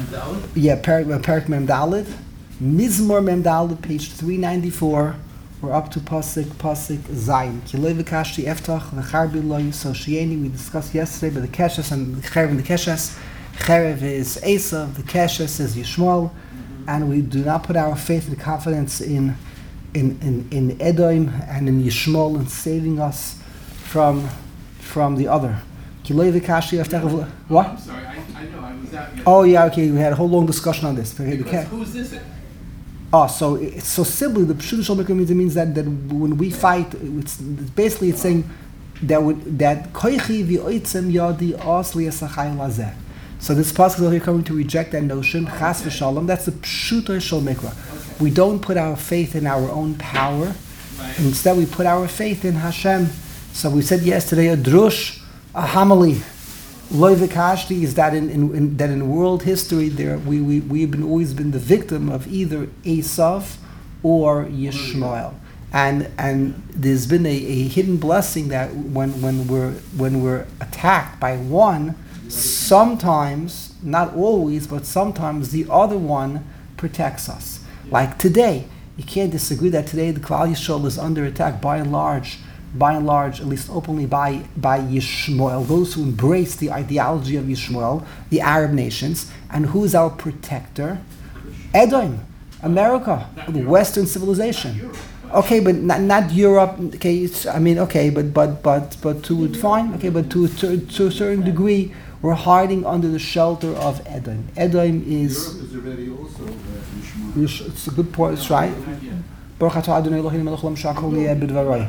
Yeah, Parak Mem Daled. Mizmor Mem Daled, page 394. We're up to Pasuk Zayin. Kilei v'kashti eftach v'charbi lo yisoshieni. We discussed yesterday about the Keshes and the Cherev and the Keshes. Cherev is Esav, the Keshes is Yishmael, and we do not put our faith and confidence in Edom and in Yishmael and saving us from the other. Kilei v'kashti eftach. What? I'm sorry, I know I was out. Oh yeah, okay. We had a whole long discussion on this. Because who's this? So simply the Pshuta Shel Mikra means that when we fight, it's saying that Koichi v'oitzem yadi os liyasachai lazeh. So this pasuk is here coming to reject that notion. Chas v'shalom. That's the Pshuta Shel Mikra. We don't put our faith in our own power. Right. Instead, we put our faith in Hashem. So we said yesterday a drush, a homily. Loi v'kashti is that in world history we've always been the victim of either Esav or Yishmael, and there's been a hidden blessing that when we're attacked by one, sometimes, not always, but sometimes the other one protects us. Like today, you can't disagree that today the Klal Yisrael is under attack by and large, at least openly, by Yishmael, those who embrace the ideology of Yishmael, the Arab nations. And who's our protector? Edom, America, the Western civilization. Okay, but not Europe. Okay, but to fine. Okay, but to a certain degree, we're hiding under the shelter of Edom. Edom is. Europe is already also Yishmael. It's a good point. It's right. Baruch atah Adonai Eloheinu melech haolam shakol yeh b'dvaroi.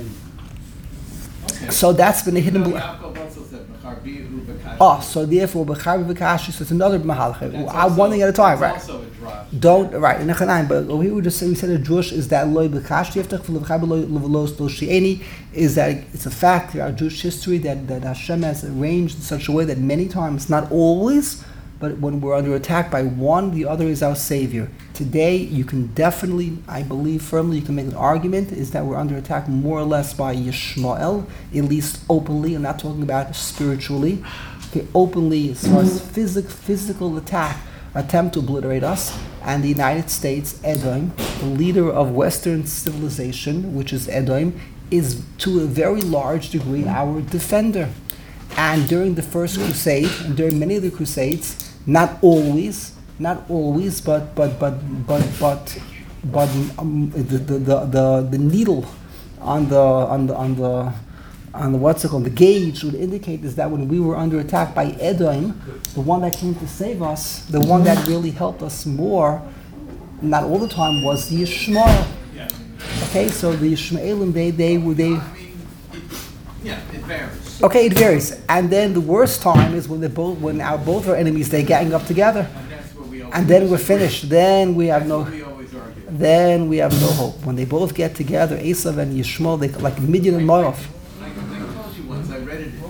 So that's been a hidden. So therefore, b'charbi v'kashi. So it's another mahalach. One thing at a time, right? Don't right. But we would just say we said a Jewish is that loy b'kashi eftach v'charbi lo shieni is that it's a fact throughout Jewish history that Hashem has arranged in such a way that many times, not always, but when we're under attack by one, the other is our savior. Today, you can definitely, I believe firmly, you can make an argument, is that we're under attack more or less by Yishmael, at least openly. I'm not talking about spiritually. Okay, openly, as far as physical attack, attempt to obliterate us. And the United States, Edom, the leader of Western civilization, which is Edom, is to a very large degree our defender. And during the First Crusade, and during many of the Crusades, not always, but the needle on the what's it called, the gauge would indicate is that when we were under attack by Edom, the one that came to save us, the one that really helped us more, not all the time, was the Yishmael. Okay, so the Yishmaelim, they Yeah, it varies. Okay, it varies. And then the worst time is when both our enemies, they gang up together. And then we're finished. Then we have no hope. When they both get together, Esav and Yishmael, they like Midian and Moav. I told you once, I read it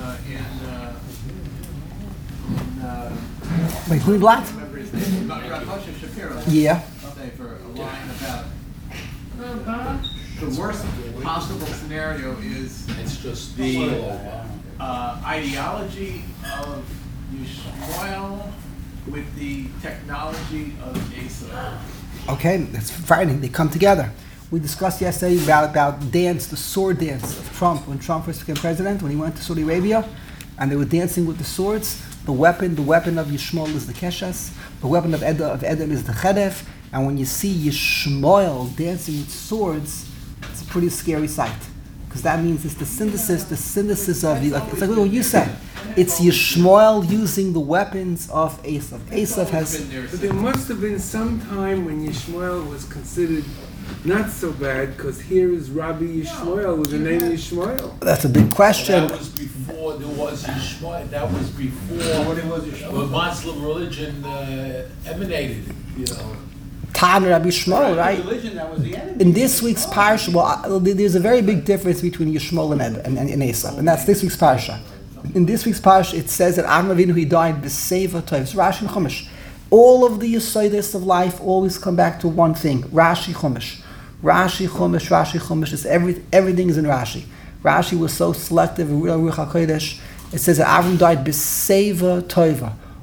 Wait, who black? I remember his name, Rav Moshe Shapiro. Yeah. For a line about the worst possible scenario is It's just the ideology of Yishmael with the technology of Esav. Okay, that's frightening. They come together. We discussed yesterday about dance, the sword dance of Trump, when Trump first became president, when he went to Saudi Arabia, and they were dancing with the swords. The weapon of Yishmael is the keshes. The weapon of Edom is the chedef. And when you see Yishmael dancing with swords, it's a pretty scary sight, because that means it's the synthesis of the. It's like what you said. It's Yishmael using the weapons of Esav. Esav has. But there must have been some time when Yishmael was considered not so bad, because here is Rabbi Yishmael with the name Yishmael. That's a big question. That was before there was Yishmael. That was before the Muslim religion emanated. Tan Rabbi Yishmael, right? In this week's parsha, there's a very big difference between Yishmael and Esav, and that's this week's parsha. In this week's parsha, it says that Avram Avinu, he died b'seva tov. It's Rashi and Chumash. All of the yesodis of life always come back to one thing: Rashi Chumash. Rashi Chumash is everything is in Rashi. Rashi was so selective in Ruach HaKodesh. It says that Avram died b'seva tova.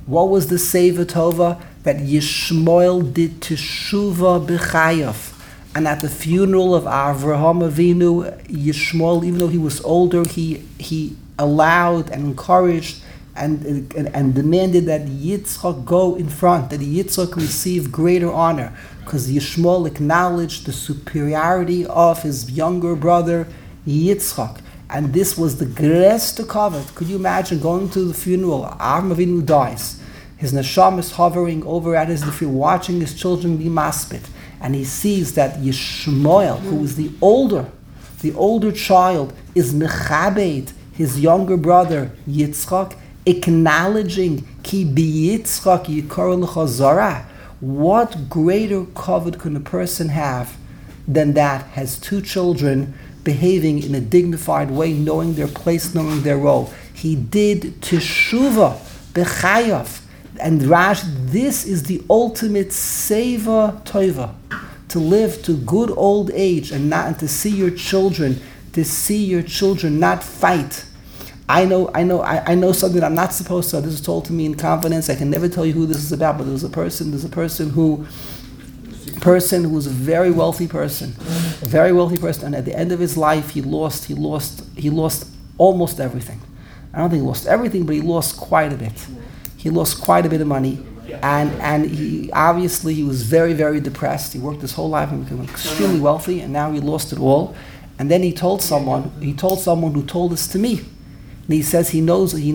What was the Seva Tova? That Yishmael did Teshuvah b'chayav. And at the funeral of Avraham Avinu, Yishmael, even though he was older, he allowed and encouraged and demanded that Yitzchak go in front, that Yitzchak receive greater honor, because Yishmael acknowledged the superiority of his younger brother Yitzchak. And this was the größte kavod. Could you imagine going to the funeral? Avraham Avinu dies. His neshama is hovering over at his nefil, watching his children be maspit. And he sees that Yishmael, who is the older child, is mechabed his younger brother Yitzchak, acknowledging ki biyitzchak yikor l'cha zara. What greater kavod can a person have than that? Has two children behaving in a dignified way, knowing their place, knowing their role. He did teshuvah b'chayav. And Rash, this is the ultimate seva tova, to live to good old age and to see your children not fight. I know something that I'm not supposed to. This is told to me in confidence. I can never tell you who this is about, but there's a person who was a very wealthy person, and at the end of his life he lost almost everything. I don't think he lost everything, but he lost quite a bit. He lost quite a bit of money, and he was very, very depressed. He worked his whole life and became extremely wealthy, and now he lost it all. And then he told someone who told this to me. And he says he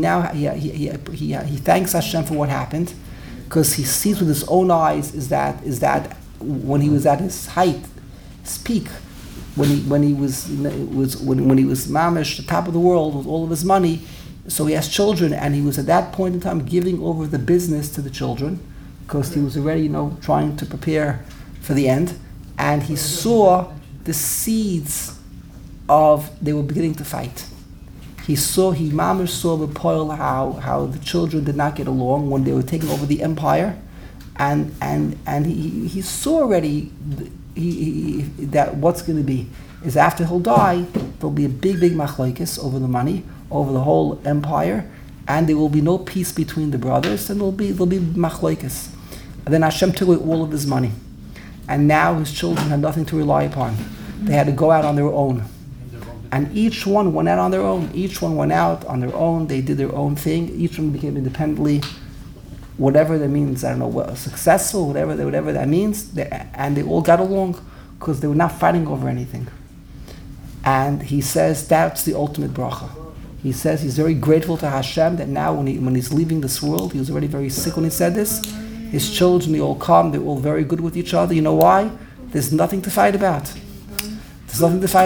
thanks Hashem for what happened, because he sees with his own eyes is that when he was at his height, his peak, when he was mamish, the top of the world with all of his money. So he has children, and he was at that point in time giving over the business to the children, because he was already, trying to prepare for the end. And he saw the seeds they were beginning to fight. Mamish saw the poil how the children did not get along when they were taking over the empire, and he saw already that what's going to be is after he'll die, there'll be a big machlokes over the money, over the whole empire, and there will be no peace between the brothers, and there'll be machlokes. And then Hashem took away all of his money, and now his children had nothing to rely upon. They had to go out on their own, and each one went out on their own. They did their own thing. Each one became independently, whatever that means. I don't know, successful, whatever that means. And they all got along because they were not fighting over anything. And he says that's the ultimate bracha. He says he's very grateful to Hashem that now when he's leaving this world, he was already very sick when he said this. His children, they all come, they're all very good with each other. You know why? There's nothing to fight about. They're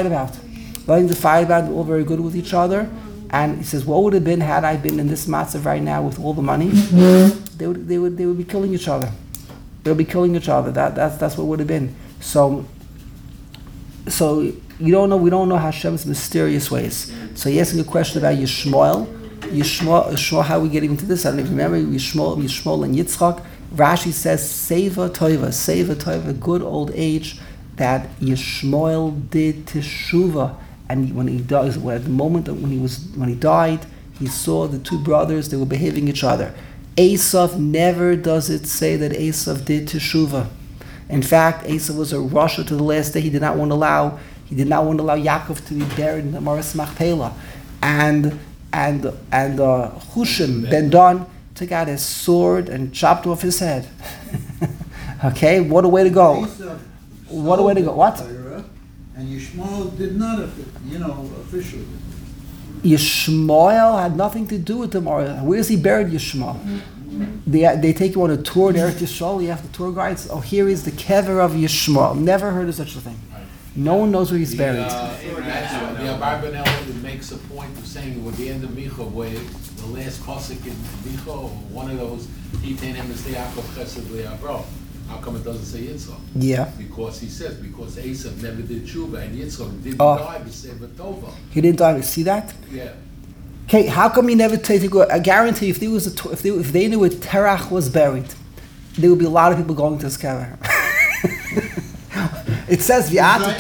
all very good with each other. And he says, what would have been had I been in this matzav right now with all the money? They would be killing each other. They would be killing each other. That's what would have been. So we don't know Hashem's mysterious ways. So you're asking a question about Yishmael, how we get into this? I don't even remember. Yishmael and Yitzchak. Rashi says, Seva Toiva, good old age, that Yishmael did Teshuvah. And when he died, at the moment when he died, he saw the two brothers, they were behaving each other. Esav, never does it say that Esav did Teshuvah. In fact, Esav was a rasha to the last day. He did not want to allow Yaakov to be buried in the Maris Machpelah. And Hushim ben Don took out his sword and chopped off his head. Okay, what a way to go. What a way to go. What? And Yishmael did not, officially. Yishmael had nothing to do with the Maris. Where is he buried, Yishmael? They take you on a tour to Eretz Yisrael. You have the tour guides. Oh, here is the kever of Yishmael. Never heard of such a thing. No one knows where he's buried. The Abarbanel makes a point of saying at the end of Micha, where the last pasuk in Micha, or one of those, Hitain Emes Yaakov Chesed Le'Avro. How come it doesn't say Yitzchak? Yeah. Because Esav never did tshuva, and Yitzchak didn't die b'Seva Tova. He didn't die. See that? Yeah. Okay, how come he never take? I guarantee, if they knew where Terach was buried, there would be a lot of people going to his kever. It says V'ata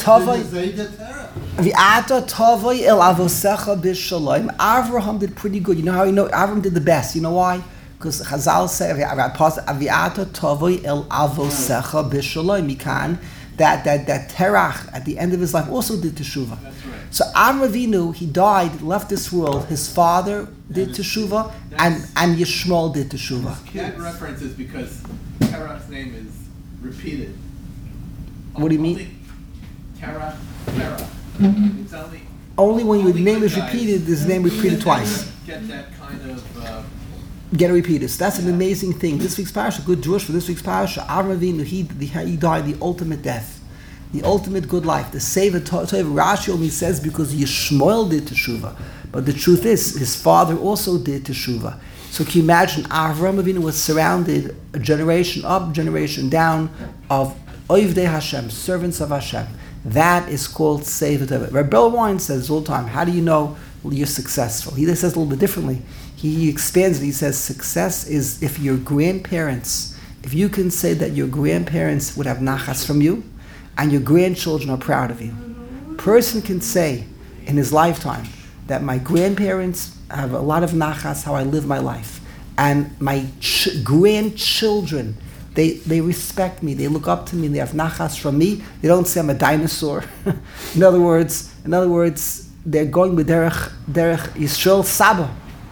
tovay el avosecha b'shalom. Avraham did pretty good. You know how Avraham did the best. You know why? Because Chazal say, "Aviata tovoi el avosecha b'shalom." Mikan, that Terach at the end of his life also did teshuvah. That's right. So Avram Avinu, he died, left this world. His father did teshuvah, and Yishmael did teshuvah. That reference is because Terach's name is repeated. What do you mean? Only Terach. It's Only when your only name good is guys repeated, his name repeated twice. Get that kind of. Get it repeated. So that's an amazing thing. This week's parasha, good drush for this week's parasha. Avram Avinu, he died the ultimate death, the ultimate good life. The Sefer Tov Rashi only says because Yishmael did teshuvah, but the truth is his father also did teshuvah. So can you imagine? Avram Avinu was surrounded, a generation up, generation down, of Oivdei Hashem, servants of Hashem. That is called Sefer Tov. Rebbe Wein says all the time, how do you know you're successful? He says a little bit differently. He expands it. He says success is if your grandparents, if you can say that your grandparents would have nachas from you and your grandchildren are proud of you. Person can say in his lifetime that my grandparents have a lot of nachas how I live my life, and my grandchildren, they respect me, they look up to me, they have nachas from me. They don't say I'm a dinosaur. In other words, they're going with derech Yisrael Saba.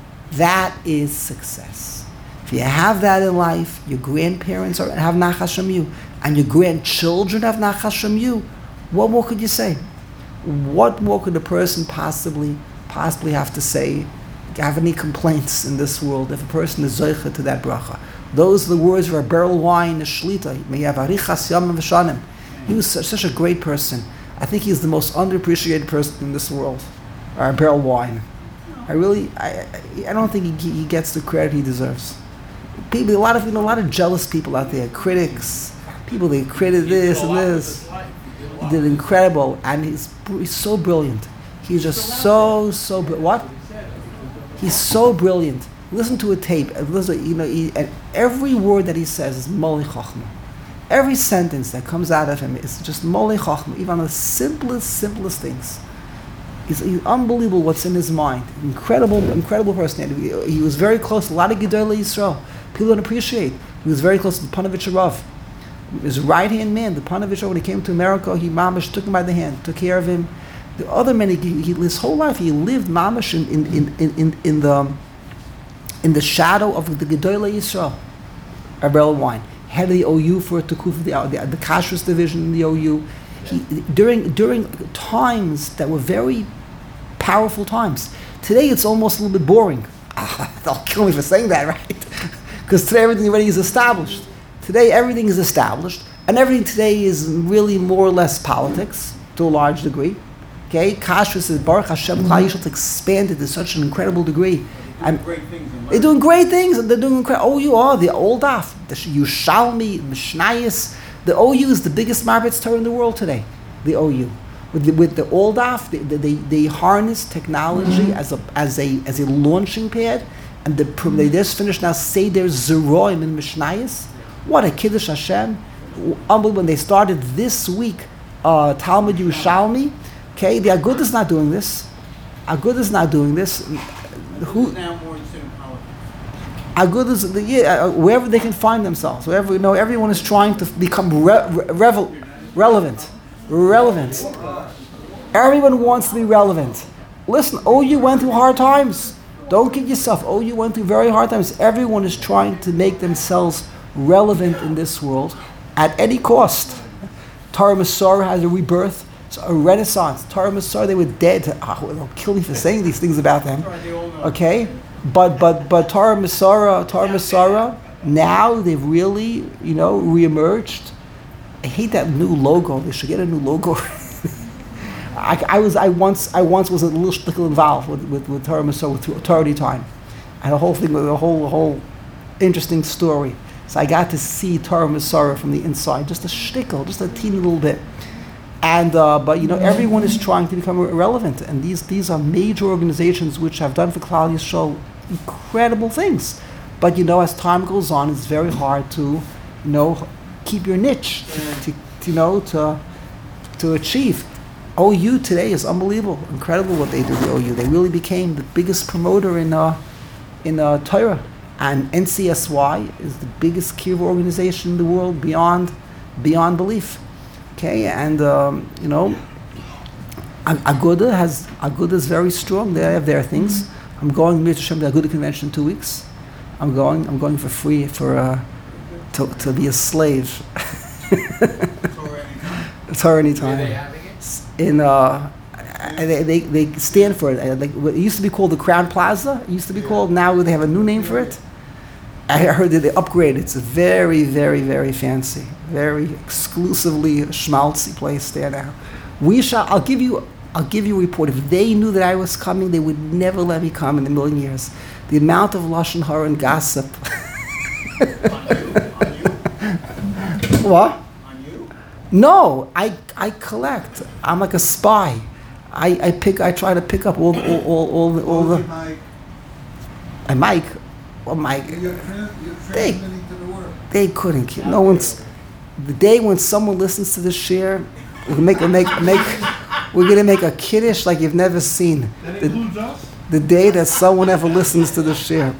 That is success. If you have that in life, your grandparents have nachas from you, and your grandchildren have nachas from you, what more could you say? What more could a person possibly have to say? Have any complaints in this world if a person is zoicha to that bracha? Those are the words of our Beryl Wine, the Shlita. May have arichas yamim v'shanim. He was such a great person. I think he's the most underappreciated person in this world. Our Beryl Wine. I don't think he gets the credit he deserves. People, a lot of jealous people out there, critics, people they credited this and this. He did incredible, and he's so brilliant. He's just so what? He's so brilliant. Listen to a tape. Listen, and every word that he says is molei chochma. Every sentence that comes out of him is just molei chochma, even on the simplest things. He's unbelievable what's in his mind. Incredible personality. He was very close to a lot of Gedolei Yisrael. People don't appreciate. He was very close to the Panovich Rav. His right-hand man, the Panovich Rav, when he came to America, he mamash took him by the hand, took care of him. The other men, his whole life, he lived mamash in the shadow of the Gedolei Yisrael. Abel Wine, head of the OU for Tekuf, the Kashrus division in the OU. During times that were very powerful times. Today it's almost a little bit boring. They'll kill me for saying that, right? Because today everything already is established. Today everything is established, and everything today is really more or less politics to a large degree. Okay, Kashrus is Baruch Hashem Klal Yisrael expanded to such an incredible degree. And they're doing great things, and they're doing incredible. OU, the old daf, the Yushalmi, Mishnayos. The OU is the biggest Marbitz Torah in the world today. The OU, with the old daf, they harness technology as a launching pad, and they just finished now Seder Zeroim in Mishnayos. What a Kiddush Hashem! Unbelievable. When they started this week, Talmud Yerushalmi. Okay, the Agudah is not doing this. Agudah is not doing this. Who? Now more in politics. Agudas, wherever they can find themselves, wherever everyone is trying to become relevant. Everyone wants to be relevant. Listen, OU went through hard times. Don't kid yourself. OU went through very hard times. Everyone is trying to make themselves relevant in this world at any cost. Torah Masorah has a rebirth, a renaissance. Torah Masorah, they were dead. They'll kill me for saying these things about them. Okay, but Torah Masorah, now they've really reemerged. I hate that new logo. They should get a new logo. I once was a little shtickle involved with Torah Masorah, with Torah Time. I had a whole thing with a whole interesting story. So I got to see Torah Masorah from the inside, just a shtickle, just a teeny little bit. And but everyone is trying to become relevant, and these are major organizations which have done for Klal Yisrael incredible things. But as time goes on, it's very hard to keep your niche, to achieve. OU today is unbelievable, incredible what they do. The OU, they really became the biggest promoter in Torah. And NCSY is the biggest kiruv organization in the world beyond belief. Okay, and Aguda is very strong. They have their things. I'm going to the Aguda convention in 2 weeks. I'm going for free to be a slave. It's already time. Where are they having it? They stand for it. It used to be called the Crown Plaza. It used to be called. Now they have a new name for it. I heard that they upgraded. It's a very, very, very fancy, very exclusively schmaltzy place there now. I'll give you a report. If they knew that I was coming, they would never let me come in a million years. The amount of lashon hara and gossip. On you? What? On you? No, I collect. I'm like a spy. I try to pick up all the. Mike, And Mike, well, Mike, you're transmitting to the world. they couldn't. No one's. The day when someone listens to this share, we're gonna make a kiddush like you've never seen. That includes us? The day that someone ever listens to this share.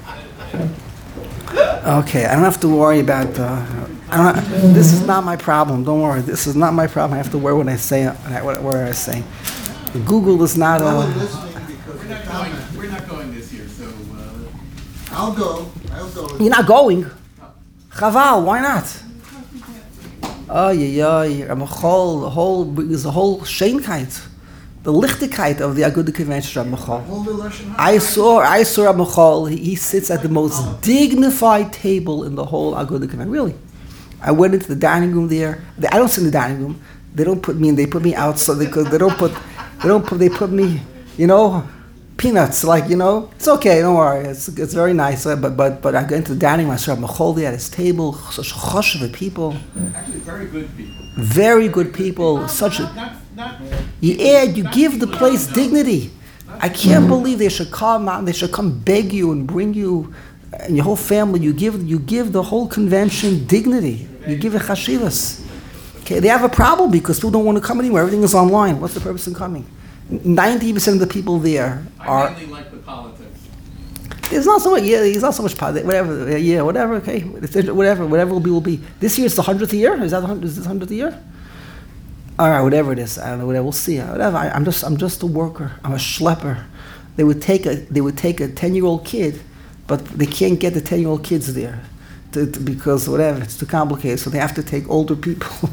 Okay, I don't have to worry about. This is not my problem. Don't worry. This is not my problem. I have to worry when I say what I say. Google is not No a. one listening because of the comment. We're not going this year, so, I'll go. You're not going. Chaval, why not? Oh yeah, there's a whole Schönheit, the Lichtigkeit of the Aguda convention, Rabbi Michal. Hold the Lashon Hara. I saw Rabbi Michal. He sits at the most dignified table in the whole Aguda convention. Really, I went into the dining room there. I don't sit in the dining room. They don't put me in. They put me outside because they put me, peanuts. It's okay. Don't worry. It's very nice. But I go into the dining room. I saw Rabbi Michal there at his table. Such choshev people. actually, very good people. Very good people. Such a. Not You give the place dignity. I can't believe they should come out. They should come beg you and bring you and your whole family. You give the whole convention dignity. You give it chashivas. Okay, they have a problem because people don't want to come anywhere. Everything is online. What's the purpose in coming? 90% of the people there I are. mainly like the politics. There's not so much. Yeah, there's not so much politics. Whatever. Yeah, whatever. Okay, whatever will be. This year is the 100th year. Is this the 100th year? All right, whatever it is, I don't know. Whatever, we'll see. Whatever. I'm just a worker. I'm a schlepper. They would take a 10-year-old kid, but they can't get the 10-year-old kids there, because whatever, it's too complicated. So they have to take older people.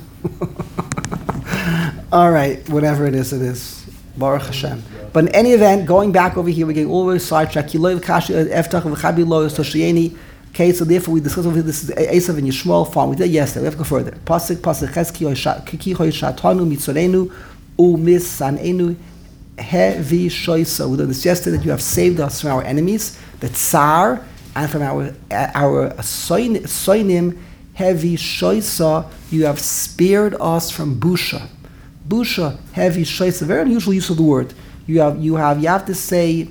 All right, whatever it is, it is. Baruch Hashem. But in any event, going back over here, we're getting all the way sidetracked. Okay, so therefore we discussed over here, this is Esav and Yishmael farm. We did yesterday, we have to go further. Pasuk Chesky Hoy Shatanu Mitzorenu Umisanenu Hevi Shoisa. We did this yesterday, that you have saved us from our enemies, the Tsar, and from our Soinim Hevi Shoisa. You have spared us from Busha. Busha Hevi Shoisa. Very unusual use of the word. You have to say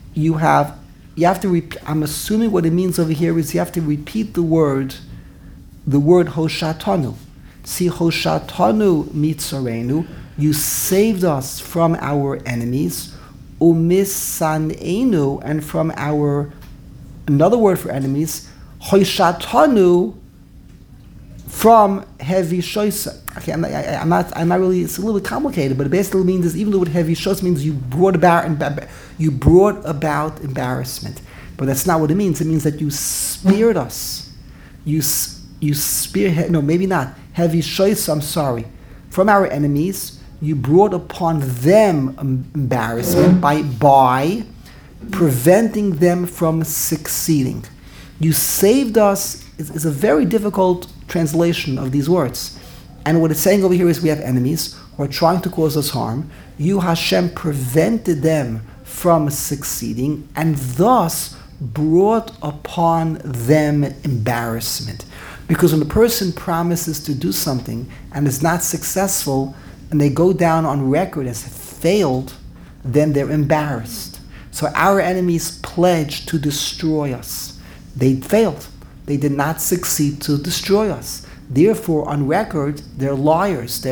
I'm assuming what it means over here is you have to repeat the word Hoshatanu. See, Hoshatanu Mitzorenu, you saved us from our enemies, Umisanenu, and from another word for enemies, Hoshatanu, from heavy shoisa. Okay, I'm not really. It's a little bit complicated, but it basically means is, even though heavy shoisa means you brought about embarrassment, but that's not what it means. It means that you spared us. You spearhead. No, maybe not heavy shoisa. I'm sorry, from our enemies. You brought upon them embarrassment by preventing them from succeeding. You saved us. Is a very difficult translation of these words. And what it's saying over here is we have enemies who are trying to cause us harm. You, Hashem, prevented them from succeeding and thus brought upon them embarrassment. Because when a person promises to do something and is not successful and they go down on record as failed, then they're embarrassed. So our enemies pledged to destroy us. They failed. They did not succeed to destroy us. Therefore, on record, they're liars.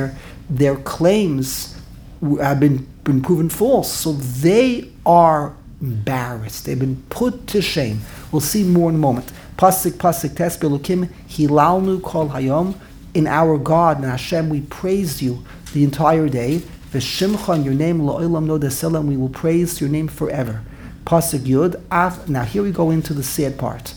Their claims have been proven false. So they are embarrassed. They've been put to shame. We'll see more in a moment. Pasuk tes belukim hilalnu kol hayom. In our God, and Hashem, we praised you the entire day. V'shimcha, in your name, la'olam no deselam, we will praise your name forever. Pasuk Yud. Now here we go into the sad part.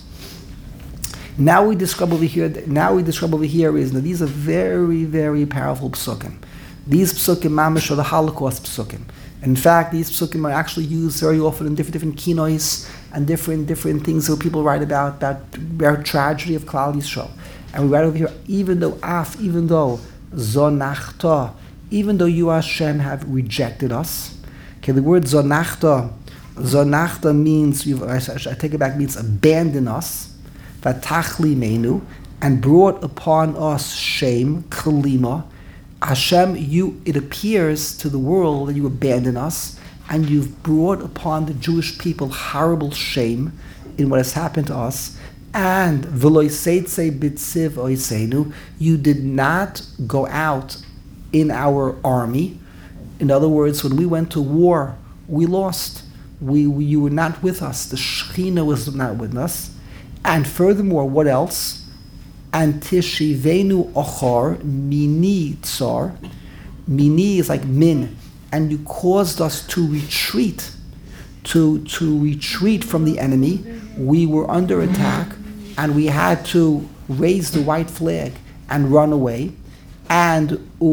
Now we describe over here is that these are very, very powerful psukim. These psukim, mamash, are the Holocaust psukim. In fact, these psukim are actually used very often in different kinois and different things that people write about tragedy of Klal Yisrael. And we write over here, even though zonachta, even though you Hashem have rejected us. Okay, the word zonachta means I take it back, means abandon us. Vatachli menu, and brought upon us shame, kalima. Hashem, it appears to the world that you abandon us, and you've brought upon the Jewish people horrible shame in what has happened to us. And v'loiseitze bitziv oiseinu, you did not go out in our army. In other words, when we went to war, we lost. You were not with us. The Shekhinah was not with us. And furthermore, what else? And tishivenu ochar mini tsar. Mini is like min. And you caused us to retreat. To retreat from the enemy. We were under attack. And we had to raise the white flag and run away. And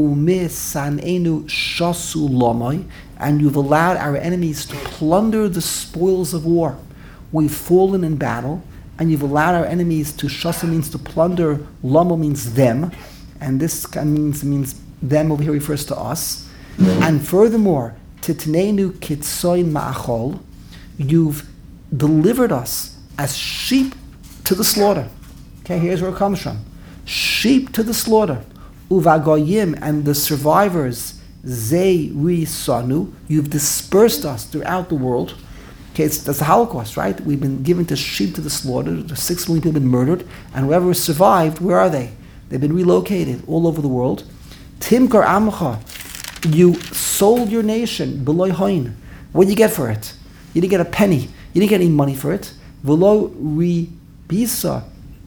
umisanenu shasu lomai. And you've allowed our enemies to plunder the spoils of war. We've fallen in battle. And you've allowed our enemies to, shasa means to plunder, lama means them, and this means them over here refers to us. And furthermore, titnenu kitsoin ma'achol, you've delivered us as sheep to the slaughter. Okay, here's where it comes from. Sheep to the slaughter. Uvagoyim, and the survivors, zei risanu, you've dispersed us throughout the world. Okay, that's the Holocaust, right? We've been given to sheep to the slaughter. 6 million people have been murdered, and whoever survived, where are they? They've been relocated all over the world. Timkar amcha, you sold your nation, beloy hoin. What did you get for it? You didn't get a penny. You didn't get any money for it. Velo ribisa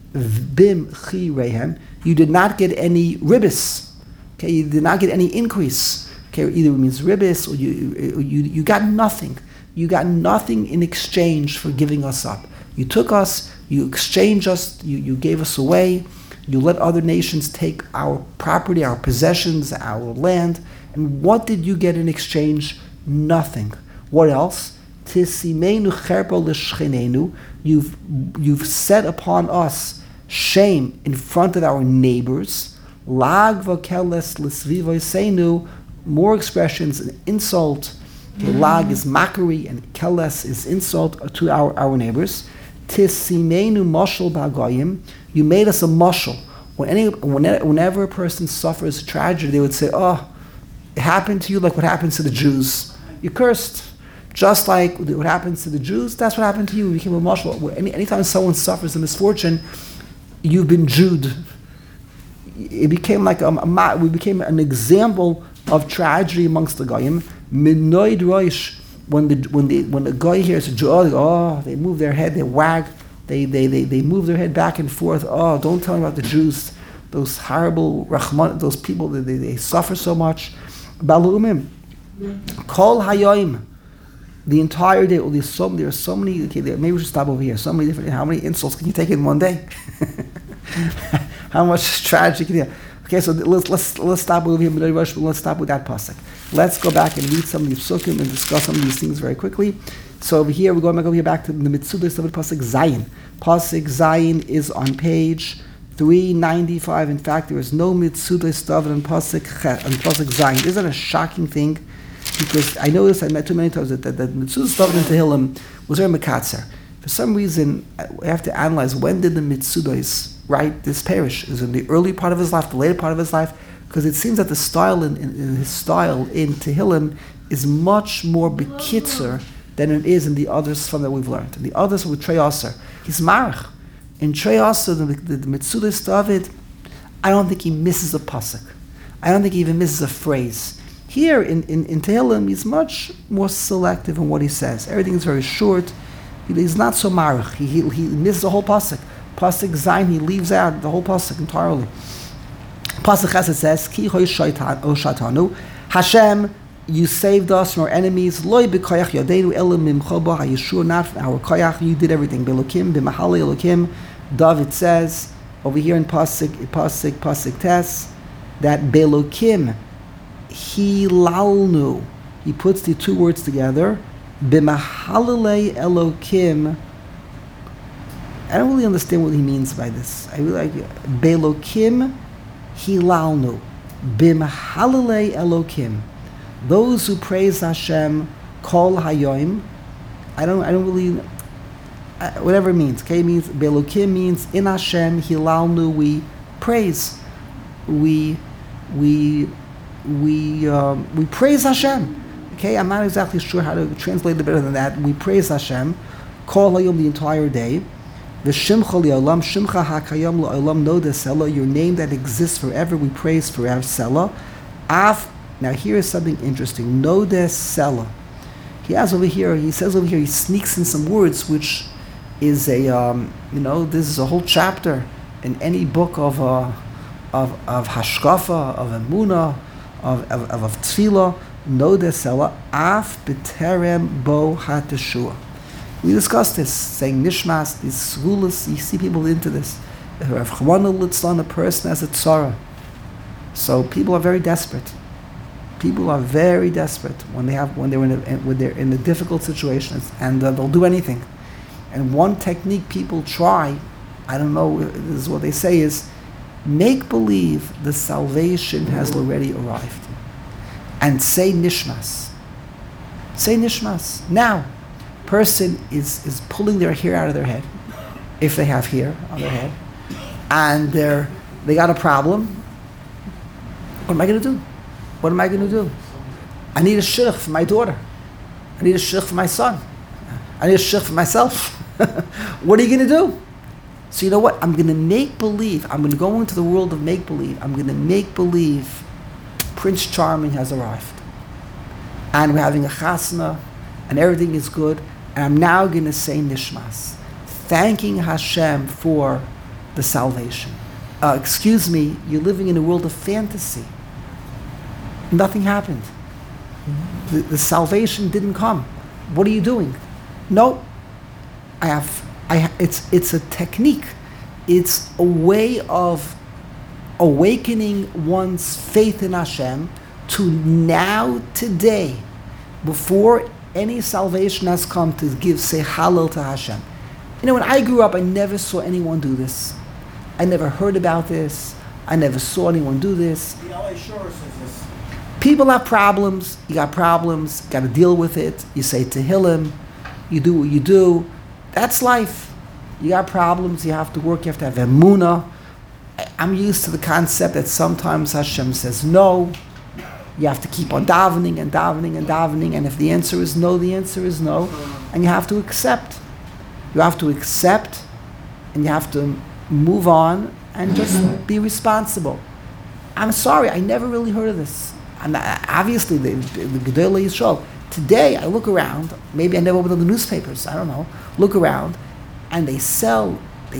bim chi rehem. You did not get any ribis. Okay, you did not get any increase. Okay, either it means ribis or you got nothing. You got nothing in exchange for giving us up. You took us, you exchanged us, you gave us away, you let other nations take our property, our possessions, our land. And what did you get in exchange? Nothing. What else? Tisimenu cherpo l'shchenenu. You've set upon us shame in front of our neighbors. Lag v'keles l'svivoseinu. More expressions, an insult. Okay, lag is mockery and keles is insult to our neighbors. Tisimenu mashal b'hagoyim. You made us a mashal. Whenever a person suffers a tragedy, they would say, "Oh, it happened to you like what happens to the Jews. You're cursed, just like what happens to the Jews. That's what happened to you. You became a mashal." Anytime someone suffers a misfortune, you've been Jewed. It became like we became an example of tragedy amongst the goyim. Minoid roish, when the guy hears a Jew, oh, they move their head, they wag, they move their head back and forth. Oh, don't tell me about the Jews, those horrible Rahman, those people they suffer so much. Balu'umim, kol hayoim, the entire day. There are so many. Okay, maybe we should stop over here. So many different. How many insults can you take in one day? How much tragedy can you? Okay, so let's stop over here. Let's stop with that pasuk. Let's go back and read some of the psukim and discuss some of these things very quickly. So over here, we're going back over here back to the Mitzudas of pasuk Zayin. Pasuk Zayin is on page 395. In fact, there is no Mitzudas David on pasuk Zayin. Isn't that a shocking thing? Because I noticed I met too many times that Mitzudas David in Tehillim was very mekatzer. For some reason, I have to analyze when did the Mitzudas write this parish? Is it in the early part of his life, the later part of his life? Because it seems that the style in his style in Tehillim is much more bekitzer than it is in the others from that we've learned. In the others with Trei Aser, he's marach. In Trei Aser, the Mitzudas David, I don't think he misses a pasuk. I don't think he even misses a phrase. Here in Tehillim, he's much more selective in what he says. Everything is very short. He's not so marich. He misses the whole pasuk. Pasuk Zayin, he leaves out the whole pasuk entirely. Pasuk Chesed says, Ki hoy shatanu, Hashem, you saved us from our enemies. Loi b'koyach yadeinu elam mimcha ba hayeshua, not from our koyach. You did everything. Belokim, b'mahali elokim. David says over here in pasuk Tes that Belokim hilalnu. He puts the two words together. B'mahalei elokim. I don't really understand what he means by this. I really like it. Belokim hilalnu. B'mahalei elokim. Those who praise Hashem, kol hayoim. I don't really, whatever it means. Okay, it means Belokim means in Hashem hilalnu, we praise, we praise Hashem. Okay, I'm not exactly sure how to translate it better than that. We praise Hashem, kol hayom, the entire day. V'shimcha li'olam, shimcha hakayom li'olam, no desela, your name that exists forever. We praise forever. Sela, af. Now here is something interesting. No desela. He says over here, he sneaks in some words, which is a, this is a whole chapter in any book of hashkafa, of emunah, of tefillah. No desela, af b'terem bo hateshua. We discussed this, saying nishmas, these segulas. You see people into this. If a person has a tzara, so people are very desperate. People are very desperate when they're in a difficult situations, and they'll do anything. And one technique people try, I don't know, this is what they say, is make believe the salvation has already arrived, and say nishmas. Say nishmas. Now, person is pulling their hair out of their head, if they have hair on their head, and they got a problem. What am I going to do? What am I going to do? I need a shidduch for my daughter. I need a shidduch for my son. I need a shidduch for myself. What are you going to do? So you know what? I'm going to make believe. I'm going to go into the world of make believe. I'm going to make believe Prince Charming has arrived, and we're having a chasna, and everything is good. And I'm now going to say nishmas, thanking Hashem for the salvation. Excuse me, you're living in a world of fantasy. Nothing happened. The salvation didn't come. What are you doing? No, it's a technique. It's a way of awakening one's faith in Hashem to now, today, before any salvation has come, to say hallel to Hashem. You know, when I grew up, I never saw anyone do this. I never heard about this. I never saw anyone do this. The LA Shore says this. People have problems. You got problems. Got to deal with it. You say Tehillim. You do what you do. That's life. You got problems. You have to work. You have to have emunah. I'm used to the concept that sometimes Hashem says no. You have to keep on davening and davening and davening. And if the answer is no, the answer is no. And you have to accept. You have to accept, and you have to move on and just be responsible. I'm sorry, I never really heard of this. And obviously, the Gedolei Yisrael. Today, I look around. Maybe I never opened up the newspapers. I don't know. Look around, and they sell.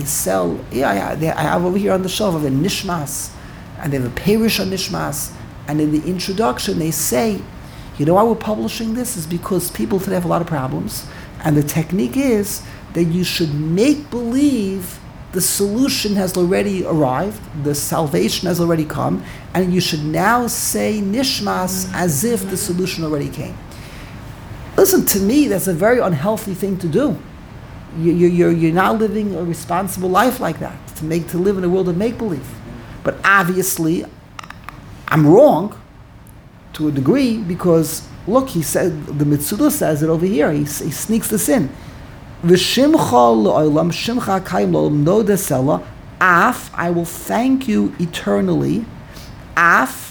Yeah. I have over here on the shelf of a nishmas, and they have a parish on nishmas. And in the introduction, they say, you know why we're publishing this? Is because people today have a lot of problems, and the technique is that you should make believe the solution has already arrived, the salvation has already come, and you should now say nishmas as if the solution already came. Listen, to me, that's a very unhealthy thing to do. You're not living a responsible life like that, to live in a world of make-believe. But obviously, I'm wrong to a degree, because look, he said, the Mitzudah says it over here, he sneaks this in. V'shimcha le'olam, shimcha kayim le'olam, no desela, af, I will thank you eternally, af,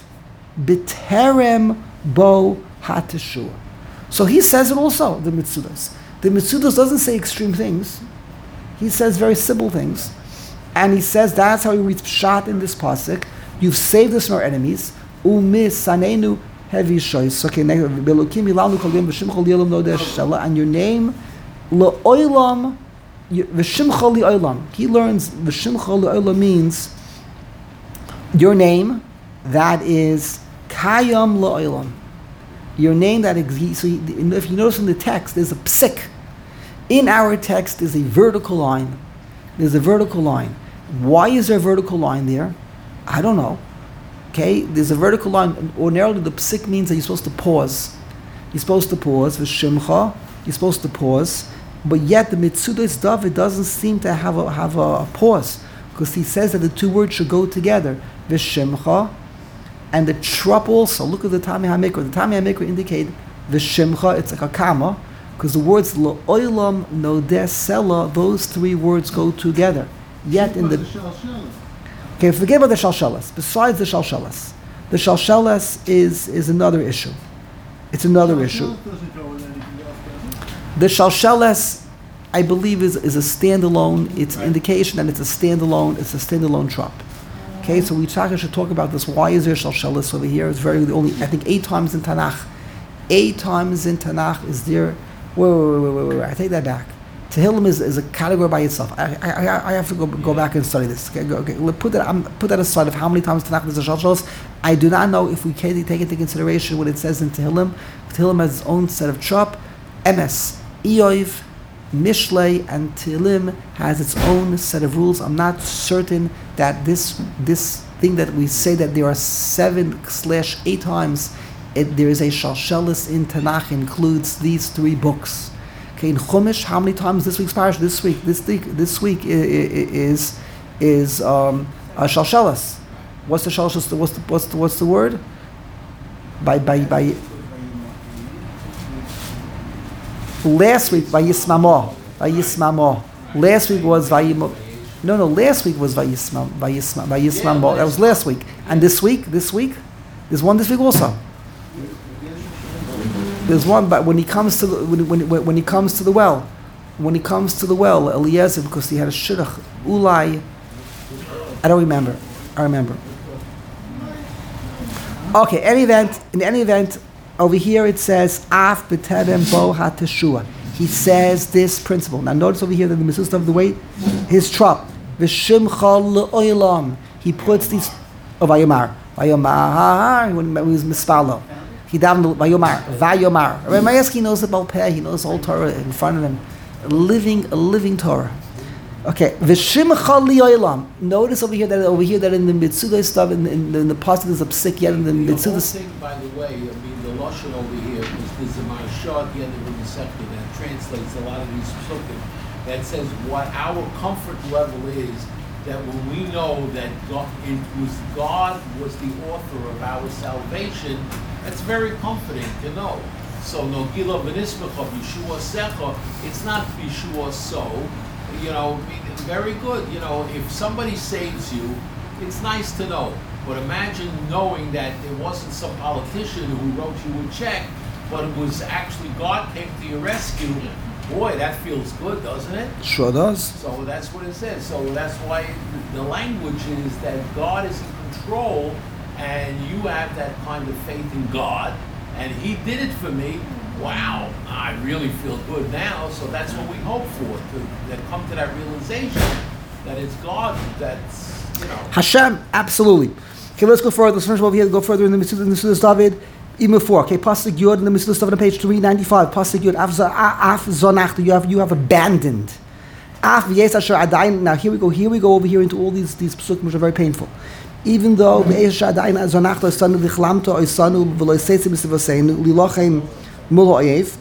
b'terem bo hateshua. So he says it also, the Mitzudas. The Mitzudas doesn't say extreme things. He says very simple things. And he says that's how he reads pshat in this pasuk. You've saved us from our enemies. Umis sanenu heavy shois. Okay, Belokim Ilanu Kolim V'Shimcha Li'olam Nodeh Shela, and your name L'Olam V'Shimcha Li'olam. He learns V'Shimcha Li'olam means your name that is Kayam L'Olam. Your name that exists. So if you notice in the text, there's a psik. In our text, there's a vertical line. There's a vertical line. Why is there a vertical line there? I don't know. Okay, there's a vertical line. Ordinarily, the psik means that you're supposed to pause. You're supposed to pause. V'shimcha, you're supposed to pause. But yet, the Mitzudas David doesn't seem to have a pause, because he says that the two words should go together. V'shimcha, and the trup also. Look at the Tami HaMikra. The Tami HaMikra indicate v'shimcha. It's like a comma, because the words L'Olam Nodeh Sela, those three words go together. Yet in the okay, forget about the shalshelas. Besides the shalshelas is another issue. It's another issue. The shalshelas, I believe, is a standalone. It's an indication that it's a standalone trop. Okay, so we should talk about this. Why is there shalshelas over here? It's only I think 8 times in Tanakh. 8 times in Tanakh is there. Wait. I take that back. Tehillim is a category by itself. I have to go back and study this. Okay. Put that aside of how many times Tanakh there's a shalshelos. I do not know if we can take into consideration what it says in Tehillim. Tehillim has its own set of trop. Emes, Eoiv, Mishlei, and Tehillim has its own set of rules. I'm not certain that this thing that we say that there are 7/8 times there is a shalshelis in Tanakh includes these 3 books. Okay, in Chumash, how many times this week's parish? This week is a shalshelis. What's the shalshelis? What's the word? By last week Vayismamo. Last week was Vayimo. No. Last week was Vayismamo. That was last week. And this week, there's one this week also. There's one, but when he comes to the well, Eliezer, because he had a shidduch, Ulai. I don't remember. I remember. Okay. In any event, over here it says Af b'terem bo hateshua. He says this principle. Now notice over here that the Mesilas of the way, his trop v'shimcha le'olam. He puts these. Oh, Vayomar when he was mispalo. He davened Vayomar. Rabbi Mayeski knows about Peh. He knows the whole Torah in front of him, a living Torah. Okay, v'shimcha li'olam. Notice over here that in the Mitzudas stuff in the pasuk there's a psik yet in the Mitzudas. The whole thing, by the way, the lashon over here is there's a marshah at the end of the Masechta that translates a lot of these psukim that says what our comfort level is. That when we know that God was the author of our salvation, that's very comforting to know. So Nogila v'nismecha Yeshua secha, it's not Yeshua so. Very good. If somebody saves you, it's nice to know. But imagine knowing that it wasn't some politician who wrote you a check, but it was actually God came to your rescue. Boy, that feels good, doesn't it? Sure does. So that's what it says. So that's why the language is that God is in control, and you have that kind of faith in God, and He did it for me. Wow, I really feel good now. So that's what we hope for, to come to that realization that it's God that's, Hashem, absolutely. Okay, let's go further. Let's finish over here. Go further in the Mesilas David. Even 4. Okay, Pasuk Yud in the Mesilas David on page 395. Pasuk Yud. Af zonachta. You have abandoned. Af v'yesh asher adayin. Now here we go over here into all these psukim which are very painful. Even though v'yesh asher adayin zonachta isanu lichlamto isanu v'lo yisetzim misivosenu lilochem mul ha'oyev.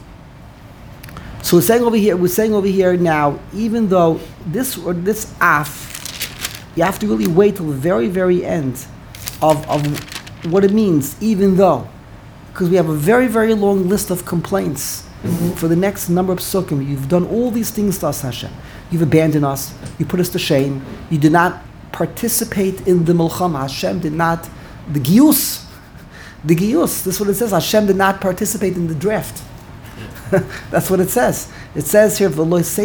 So we're saying over here now, even though this af, you have to really wait till the very, very end of what it means, even though. Because we have a very, very long list of complaints for the next number of psukim. You've done all these things to us, Hashem. You've abandoned us. You put us to shame. You did not participate in the milchama. Hashem did not, the giyus, this is what it says. Hashem did not participate in the draft. That's what it says. It says here,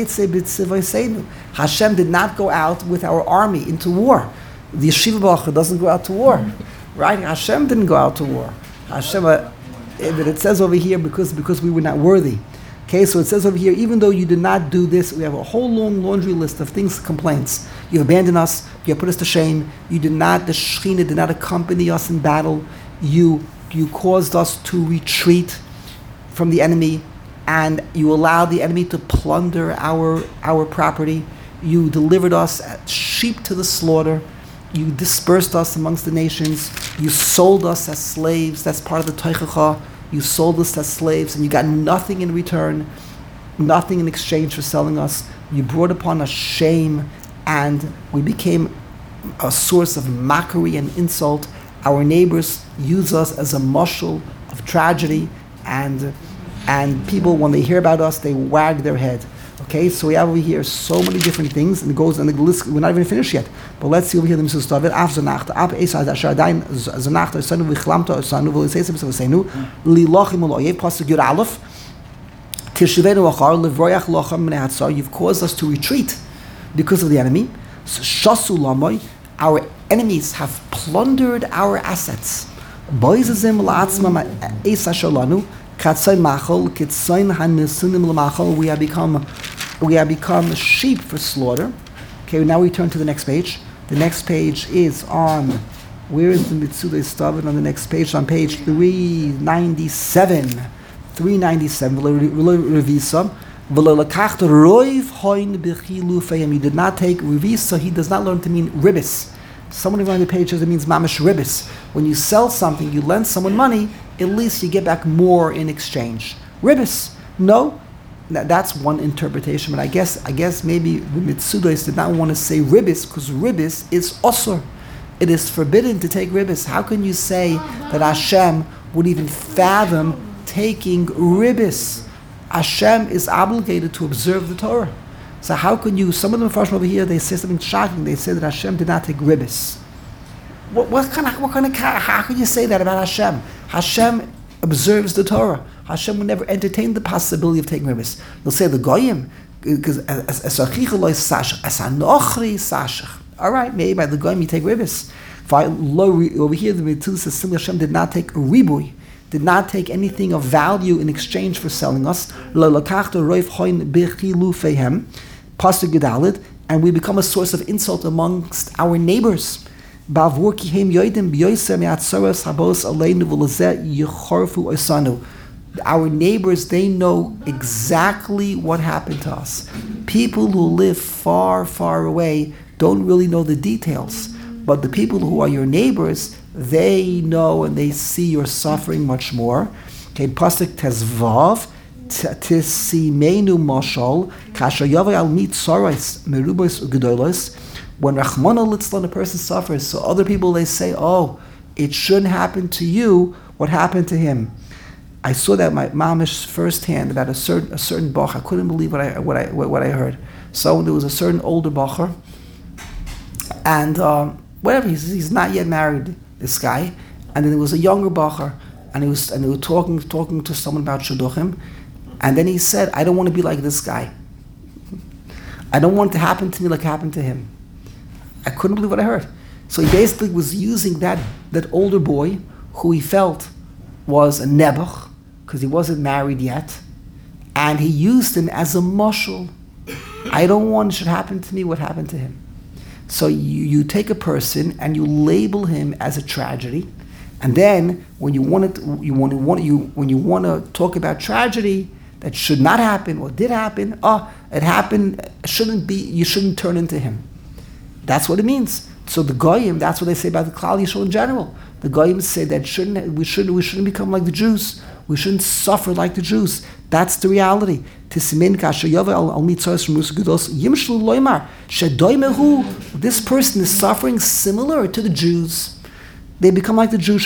Hashem did not go out with our army into war. The Yeshiva Baruch doesn't go out to war. Right? Hashem didn't go out to war. Hashem, but it says over here because we were not worthy. Okay, so it says over here, even though you did not do this, we have a whole long laundry list of things, complaints. You abandoned us, you have put us to shame, the Shekhinah did not accompany us in battle, you caused us to retreat from the enemy, and you allowed the enemy to plunder our property. You delivered us as sheep to the slaughter. You dispersed us amongst the nations. You sold us as slaves. That's part of the Teichacha. You sold us as slaves, and you got nothing in return, nothing in exchange for selling us. You brought upon us shame, and we became a source of mockery and insult. Our neighbors use us as a mashal of tragedy, and people, when they hear about us, they wag their head. Okay, so we have over here so many different things, and it goes, and the list, we're not even finished yet. But let's see over here the Mitzvah Stavit. Af Zanacht, Ab Esad Asher Adain Zanacht Osanu Vichlamta Osanu V'Lisesem Osenu Lilachim Oloyev Pasuk Yud Aleph Tishuvenu Achar Levroyach Locham Mnei Hatzar. You've caused us to retreat because of the enemy. So Shasu Lamoy, our enemies have plundered our assets. Boizazim La'atzmam Es Asher Lanu. We have become sheep for slaughter. Okay, now we turn to the next page. The next page is on, where is the Mitzvah Stavit on the next page? On page 397. 397. He did not take revisa. He does not learn to mean ribis. Someone on the page says it means mamish ribis. When you sell something, you lend someone money, at least you get back more in exchange. Ribis. No, that's one interpretation, but I guess maybe the Mitzudos did not want to say ribis because ribis is osur. It is forbidden to take ribis. How can you say that Hashem would even fathom taking ribis? Hashem is obligated to observe the Torah. So how can you, some of them over here, they say something shocking. They say that Hashem did not take ribis. What kind of, how can you say that about Hashem? Hashem observes the Torah. Hashem would never entertain the possibility of taking ribis. You'll say the Goyim, because all right, maybe by the Goyim you take ribis. Over here, the Mitzvah says simply Hashem did not take ribui, did not take anything of value in exchange for selling us. Pasuk Gedalit, and we become a source of insult amongst our neighbors. Our neighbors, they know exactly what happened to us. People who live far, far away don't really know the details. But the people who are your neighbors, they know and they see your suffering much more. Okay, Pasuk Tezvav, Tisimenu Mashal, Kasher Yavai Al Mit Soros, Merubos Ugedolos. When Rachmana Litzlan, a person suffers, so other people, they say, oh, it shouldn't happen to you what happened to him. I saw that my mamish firsthand about a certain bach. I couldn't believe what I heard. So there was a certain older bacher, and whatever, he's not yet married, this guy, and then there was a younger bacher, and they were talking to someone about shidduchim, and then he said, I don't want to be like this guy. I don't want it to happen to me like it happened to him. I couldn't believe what I heard. So he basically was using that older boy who he felt was a nebuch, because he wasn't married yet, and he used him as a mashal. I don't want it should happen to me what happened to him. So you take a person and you label him as a tragedy, and then when you want to talk about tragedy that should not happen or did happen, it happened, shouldn't be, you shouldn't turn into him. That's what it means. So the Goyim, that's what they say about the Klal Yisrael in general. The Goyim say that we shouldn't become like the Jews. We shouldn't suffer like the Jews. That's the reality. This person is suffering similar to the Jews. They become like the Jews.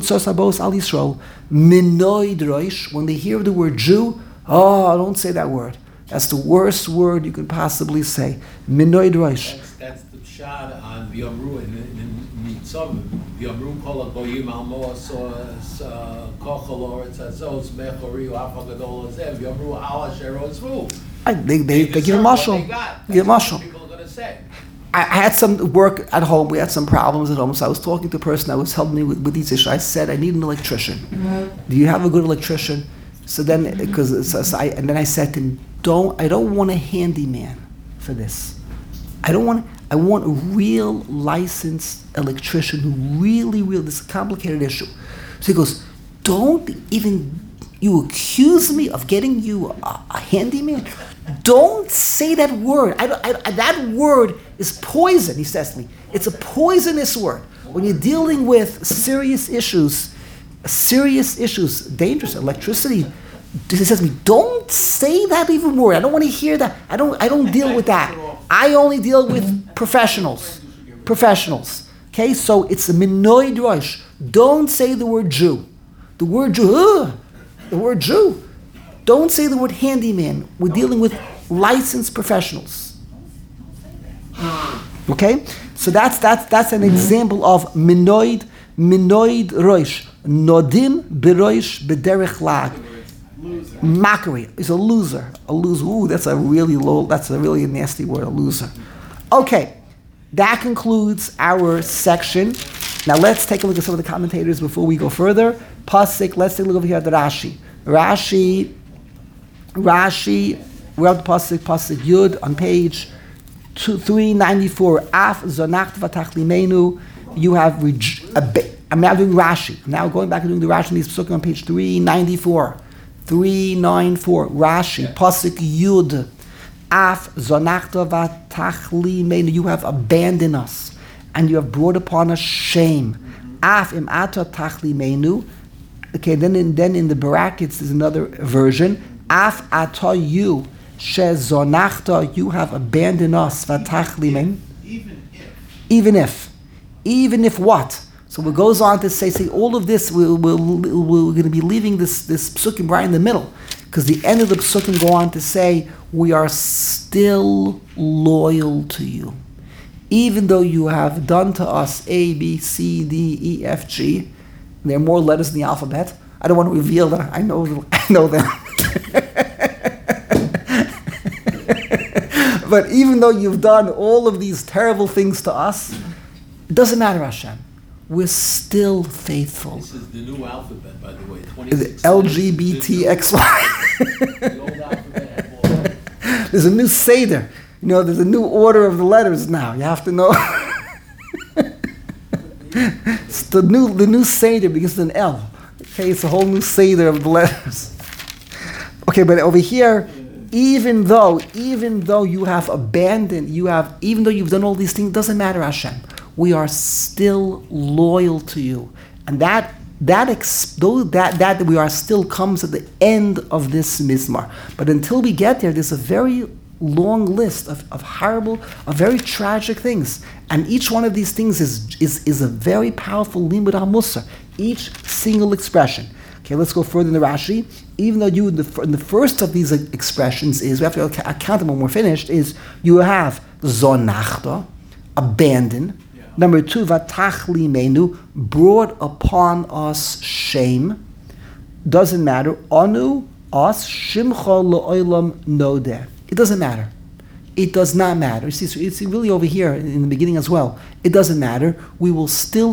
When they hear the word Jew, don't say that word. That's the worst word you could possibly say. Minoid roish. That's the pshad on V'yomru in Nitzavim. V'yomru kol hagoyim al moas kochel oretz hazos mechori u'afagadol hazeh. V'yomru al asher ozvu. They give a mashal. Give a mashal. People are going to say. I had some work at home. We had some problems at home. So I was talking to a person that was helping me with these issues. I said, I need an electrician. Do you have a good electrician? So then, and then I said to him, I don't want a handyman for this. I want a real licensed electrician who really, this is a complicated issue. So he goes, don't even, you accuse me of getting you a handyman? Don't say that word. That word is poison, he says to me. It's a poisonous word. When you're dealing with serious issues, dangerous, electricity, he says to me, don't say that even word. I don't want to hear that. I don't deal with that. I only deal with professionals. Okay, so it's a minoid rosh. Don't say the word Jew. The word Jew. Don't say the word handyman. We're dealing with licensed professionals. Okay, so that's an example of minoid rosh. Nodim berosh bederech lag. Mockery is a loser. Ooh, that's a really nasty word, a loser. Okay, that concludes our section. Now let's take a look at some of the commentators before we go further. Pasuk, let's take a look over here at the Rashi. Rashi, we're up to Pasuk Yud on page 394. Af zonacht vatach limenu. You have, I'm now doing Rashi. I'm now going back and doing the Rashi in these Pasukim on page 394. 394, Rashi, Pasuk Yud, Af zonachta vatachli meinu. You have abandoned us, and you have brought upon us shame. Af im ata tachli meinu. Okay, then in the brackets there's another version. Af ata you, she zonachta, you have abandoned us, vatachli meinu. Even if what? So it goes on to say all of this, we're going to be leaving this psukim right in the middle, because the end of the psukim go on to say, we are still loyal to you. Even though you have done to us A, B, C, D, E, F, G, there are more letters in the alphabet. I don't want to reveal that I know them. But even though you've done all of these terrible things to us, it doesn't matter, Hashem. We're still faithful. This is the new alphabet, by the way. LGBTXY. The old alphabet. There's a new Seder. There's a new order of the letters now. You have to know. It's the new Seder begins with an L. Okay, it's a whole new Seder of the letters. Okay, but over here, even though you have abandoned, even though you've done all these things, it doesn't matter, Hashem. We are still loyal to you, and that we are still comes at the end of this mizmar. But until we get there, there's a very long list of very tragic things, and each one of these things is a very powerful limud hamusar. Each single expression. Okay, let's go further in the Rashi. Even though in the first of these expressions we have to count them when we're finished. You have zonachta, abandon. Number 2, vatachli menu, brought upon us shame. Doesn't matter. Anu, us, shimcha lo'olam nodeh. It doesn't matter. It does not matter. You see, it's really over here in the beginning as well. It doesn't matter. We will still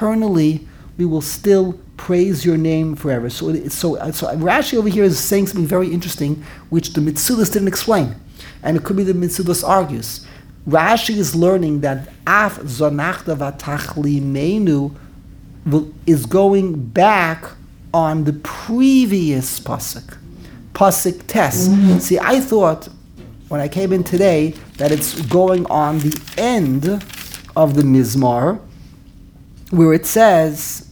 praise your name forever. So Rashi over here is saying something very interesting, which the Mitzudas didn't explain. And it could be the Mitzudas argues. Rashi is learning that Af zonachta vatachli meinu is going back on the previous pasuk tes. See, I thought when I came in today that it's going on the end of the mizmar, where it says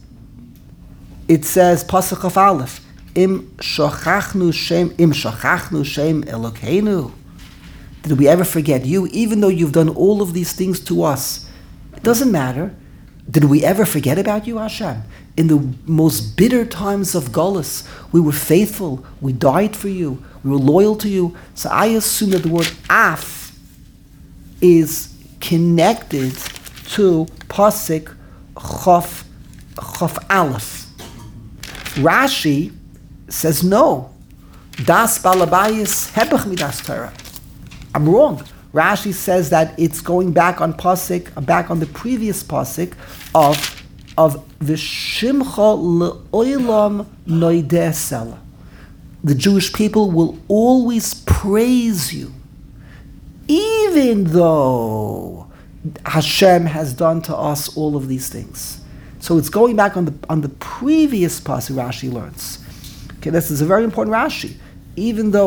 pasuk of Aleph, im shachachnu shem Elokeinu. Did we ever forget you? Even though you've done all of these things to us, it doesn't matter. Did we ever forget about you, Hashem? In the most bitter times of Golus, we were faithful. We died for you. We were loyal to you. So I assume that the word af is connected to pasuk Chof Aleph. Rashi says no. Das balabayis hebach midas Torah. I'm wrong. Rashi says that it's going back on the previous pasuk of v'shimcha le'olam noideh sela. The Jewish people will always praise you, even though Hashem has done to us all of these things. So it's going back on the previous pasuk. Rashi learns. Okay, this is a very important Rashi. Even though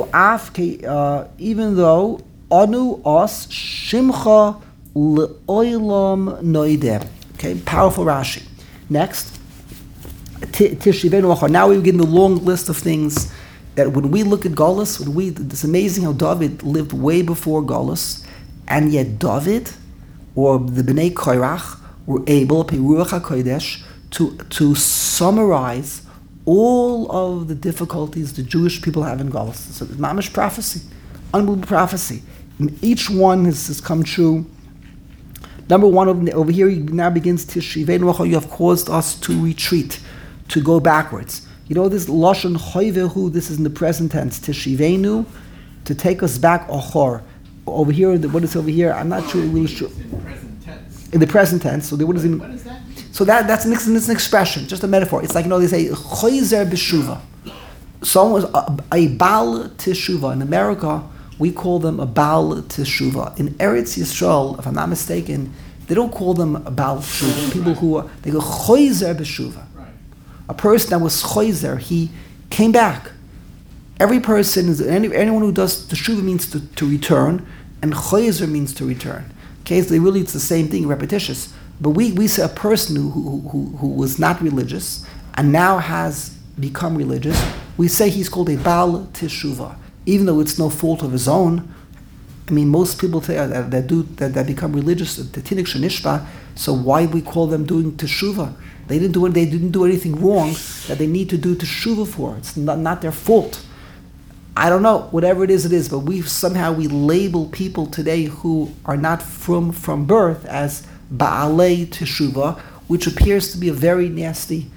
anu os shimcha le'olam noideh. Okay, powerful Rashi. Next, Tishivenu. Now we begin the long list of things that when we look at Golus, it's amazing how David lived way before Golus, and yet David or the Bnei Korach were able, Ruach HaKodesh, to summarize all of the difficulties the Jewish people have in Golus. So it's mamish prophecy, unbelievable prophecy. And each one has come true. Number one, over here, he now begins Tishivenu. You have caused us to retreat, to go backwards. You know this lashon choivehu. This is in the present tense. Tishivenu, to take us back. Ochor. Over here, what is over here? I'm not really sure. In the present tense. In the present tense. So what does What does that mean? So that's an expression, just a metaphor. It's like, they say choizer b'shuva. Someone was a baal teshuva. In America, we call them a baal teshuva. In Eretz Yisrael, if I'm not mistaken, they don't call them a baal teshuva. People they go choizer b'shuva. A person that was choizer, he came back. Every person, anyone who does teshuva means to return, and choizer means to return. Okay, so it's the same thing, repetitious. But we say a person who was not religious and now has become religious, we say he's called a baal teshuva, even though it's no fault of his own. I mean, most people that become religious, the tinik shenishba. So why we call them doing teshuva? They didn't do anything wrong that they need to do teshuva for. It's not their fault. I don't know, whatever it is. But we label people today who are not from birth as baalei teshuva, which appears to be a very nasty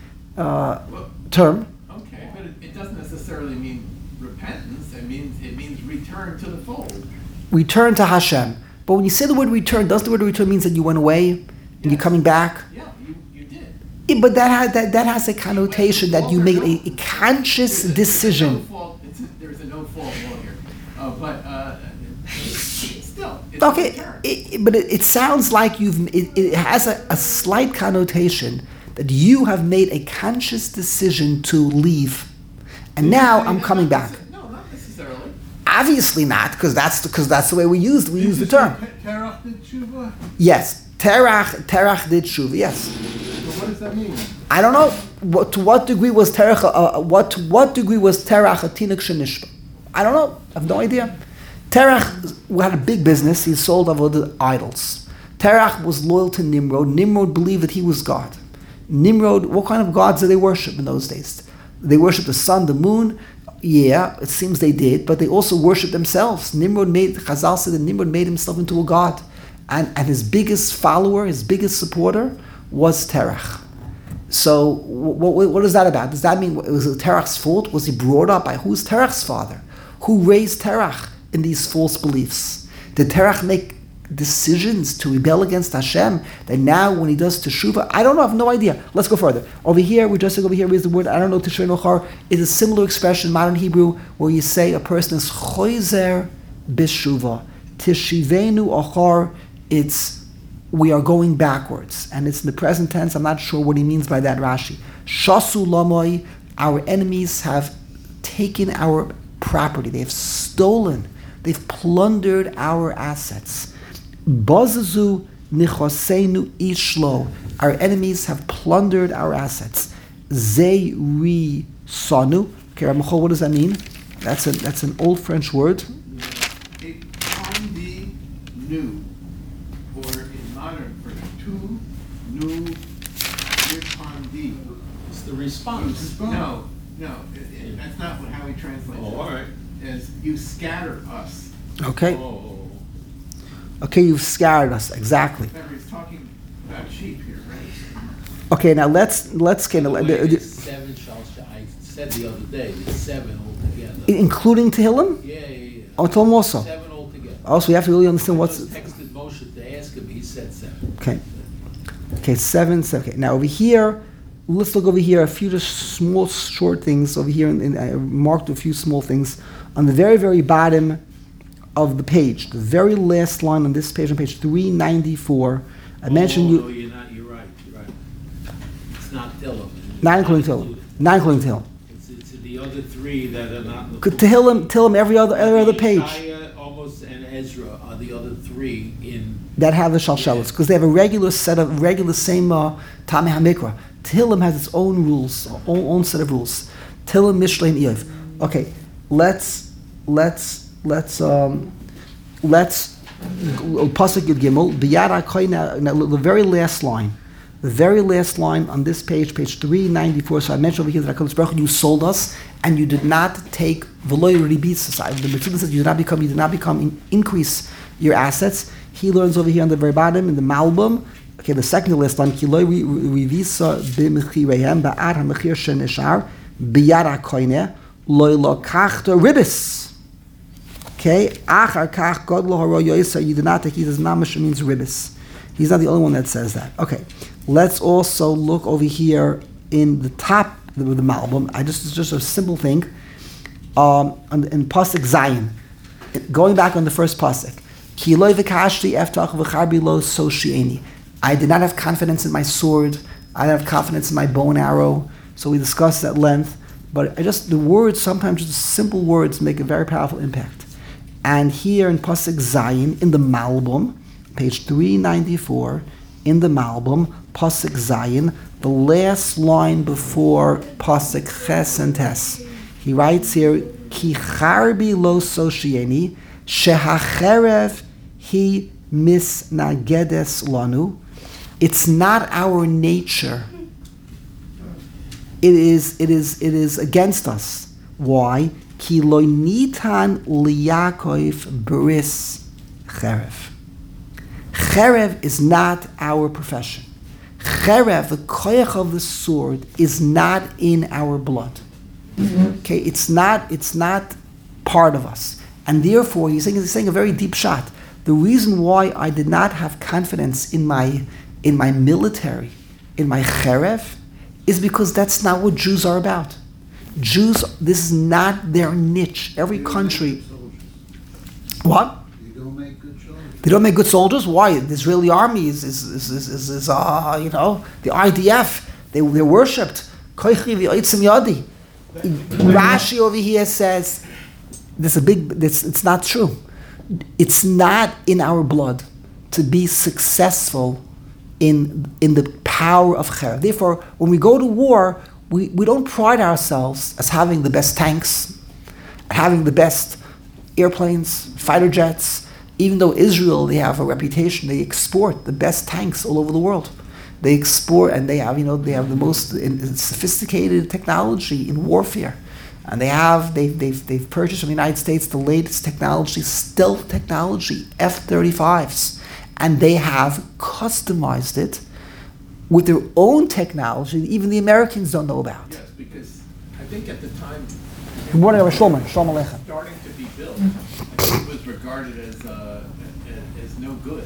term. Okay, but it doesn't necessarily mean repentance. It means return to the fold. Return to Hashem. But when you say the word return, does the word return means that you went away and you're coming back? Yeah, you did. Yeah, but that has a connotation that you made a conscious decision. There's a no fault law here, but still, it's Okay, a return. but it sounds like it has a slight connotation that you have made a conscious decision to leave, and now I'm coming back. No, not necessarily. Obviously not, because that's the way we use the term. Terach did tshuva? Yes, terach did shuv. Yes. So what does that mean? I don't know to what degree was terach. What degree was terach a tinuk shenishba? I don't know. I have no idea. Terach had a big business. He sold avodah idols. Terach was loyal to Nimrod. Nimrod believed that he was God. Nimrod, what kind of gods did they worship in those days? They worshipped the sun, the moon. Yeah, it seems they did, but they also worshipped themselves. Chazal said that Nimrod made himself into a god. And his biggest follower, his biggest supporter, was Terach. So what is that about? Does that mean it was Terach's fault? Was he brought up by who's Terach's father? Who raised Terach in these false beliefs? Did Terach make decisions to rebel against Hashem that now when he does teshuvah, I don't know, I have no idea. Let's go further. Over here, we're just over here is the word, I don't know, Tishrei Nochar is a similar expression in modern Hebrew where you say a person is choizer b'shuvah. Tishivenu achar, it's we are going backwards. And it's in the present tense. I'm not sure what he means by that, Rashi. Shasu lamoi, our enemies have taken our property. They've stolen. They've plundered our assets. Bazazu nichosenu ishlo. Our enemies have plundered our assets. Zeiri sanu. Okay, Ramachol, what does that mean? That's an old French word. A pondi new, or in modern French, tu nu ripondi. It's the response. No, that's not how he translates it. Oh, all right. As you scatter us. Okay. Oh. Okay, you've scattered us. Exactly. Remember, he's talking about sheep here, right? Okay, now let's Wait, it's 7 I said the other day, it's 7 altogether. including Tehillim? Yeah. Oh, Tehillim also. 7 altogether. Also, we have to really understand I what's. just texted Moshe to ask him, he said 7. Okay, 7. Okay, now over here, let's look over here. A few just small, short things over here. I marked a few small things on the very, very bottom of the page. The very last line on this page, on page 394. I mentioned you. No, you're not. You're right. It's not Tehillim. Not including Tehillim. Not including Tehillim. It's the other 3 that are not. Tehillim, every other page. Yeshaya, Amos, and Ezra are the other 3 in. That have the shalshelos, because they have a regular same Tamei HaMikra. Tehillim has its own rules, own set of rules. Tehillim, Mishlei, and Iyov. Okay, let's Pasuk Yud Gimel, B'yad HaKoyin, the very last line. The very last line on this page 394. So I mentioned over here that HaKadosh Baruch Hu, you sold us, and you did not take v'lo ribit society. The Mitzvah says you did not increase your assets. He learns over here on the very bottom in the Malbim. Okay, the second to last line, Ki lo rivisa b'mechireihem ba'ad ha'mechir shenishar b'yad HaKoyin lo lokachta ribis. Okay, achar kach God lo haro yoisa. You did not take. He says namash means ribis. He's not the only one that says that. Okay, let's also look over here in the top of the Malbim. It's just a simple thing. In Pasuk Zayin, going back on the first Pasuk, Ki lo v'kashti eftach v'charbi lo so shi'eni. I did not have confidence in my sword. I didn't have confidence in my bow and arrow. So we discussed at length. But the words, sometimes just simple words, make a very powerful impact. And here in Pasuk Zayin, in the Malbim, page 394, in the Malbim, Pasuk Zayin, the last line before Pasuk Ches and Tes. He writes here, Ki charbi lo soshieni, shehacherev hi misnagedes lanu. It's not our nature. It is against us. Why? Ki lo nitan liyakov bris cherev. Cherev is not our profession. Cherev, the koyach of the sword, is not in our blood. Okay, it's not part of us, and therefore he's saying a very deep shot. The reason why I did not have confidence in my military, in my cherev, is because that's not what Jews are about. Jews, this is not their niche. Every country. What? You don't make good soldiers. They don't make good soldiers. Why? The Israeli army is the IDF. They're worshipped. Koichi v'oitzim yadi. Rashi over here says it's not true. It's not in our blood to be successful in the power of cherev. Therefore, when we go to war, we don't pride ourselves as having the best tanks, having the best airplanes, fighter jets. Even though Israel, they have a reputation, they export the best tanks all over the world. They export, and they have the most sophisticated technology in warfare, and they've purchased from the United States the latest technology, stealth technology, F-35s, and they have customized it with their own technology that even the Americans don't know about. Yes, because I think at the time Good morning, Rabbi Shlomo. Shalom Aleichem. starting to be built, I think it was regarded as no good.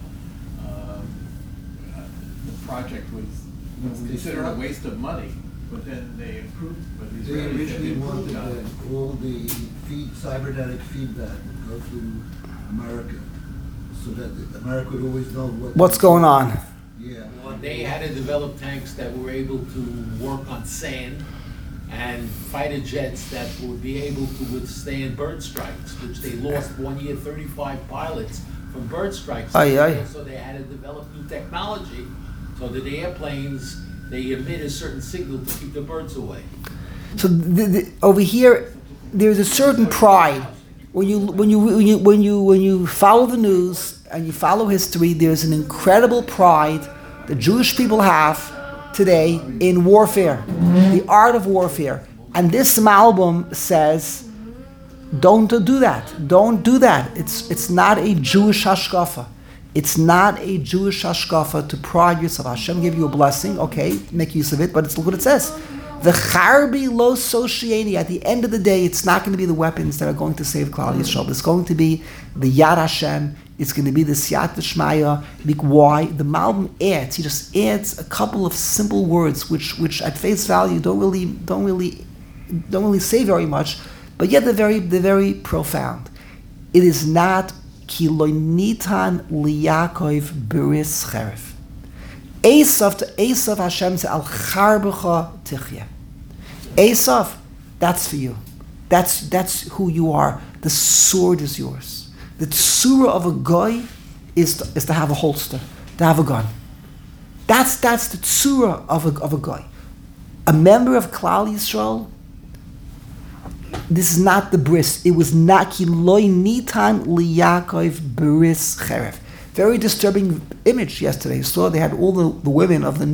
The project was considered a waste of money, but then they improved. But the They Israelis originally wanted improved on it. that all the cybernetic feedback would go to America, so that America would always know What's going on? Yeah. Well, they had to develop tanks that were able to work on sand, and fighter jets that would be able to withstand bird strikes, which they lost one year 35 pilots from bird strikes. Aye, aye. So they had to develop new technology so that the airplanes, they emit a certain signal to keep the birds away. So over here, there's a certain pride when you follow the news and you follow history. There's an incredible pride the Jewish people have today in warfare, the art of warfare. And this Malbim says, don't do that. Don't do that. It's not a Jewish hashkafa. It's not a Jewish hashkafa to pride yourself. Hashem give you a blessing, okay, make use of it, but it's look what it says. The Charbi lo Soshieni. At the end of the day, it's not going to be the weapons that are going to save Klal Yisrael. It's going to be the Yad Hashem. It's going to be the Siyat Shmaya. Why? The Malbim adds. He just adds a couple of simple words, which at face value don't really say very much, but yet they're very profound. It is not ki lo nitan liyakov beris cheref. Esav to Esav, Hashem said, al charbecha tichya. Esav, that's for you. That's who you are. The sword is yours. The tzura of a goy is to have a holster, to have a gun. That's the tzura of a goy. A member of Klal Yisrael, this is not the bris. It was not ki loy nitan liyakov beris cheref. Very disturbing image yesterday. You saw they had all the women of the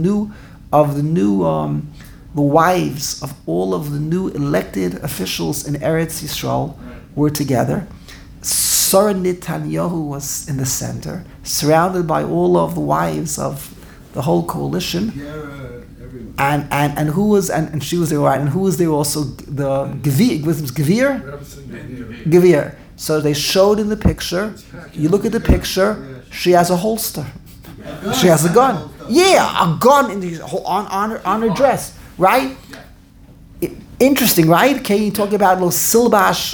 wives of all of the new elected officials in Eretz Yisrael were together. Sarah Netanyahu was in the center, surrounded by all of the wives of the whole coalition. And who was and she was there, right? And who was there also? The Gevir, was it Gevir? Gevir. So they showed in the picture. You look at the picture. She has a holster. She has a gun. Yeah, a gun on her dress, right? Interesting, right? Okay, you talk about lo silbash,